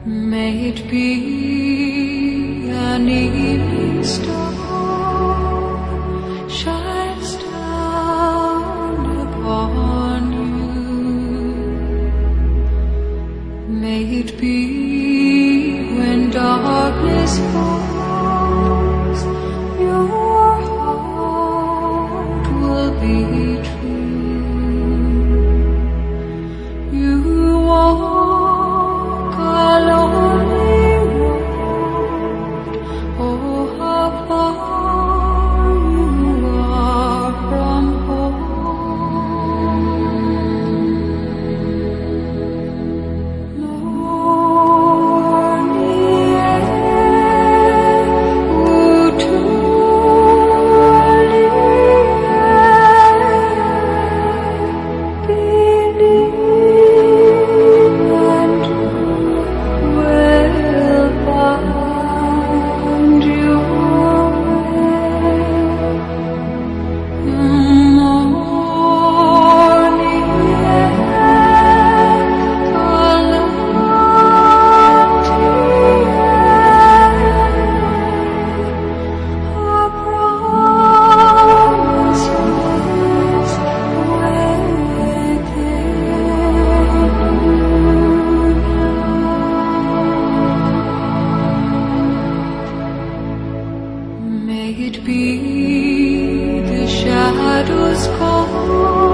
May it be an evening star shines down upon you. May it be when darkness falls, your heart will be true. You walk a lonely road, oh how far you are from home. Morning May it be the shadows call.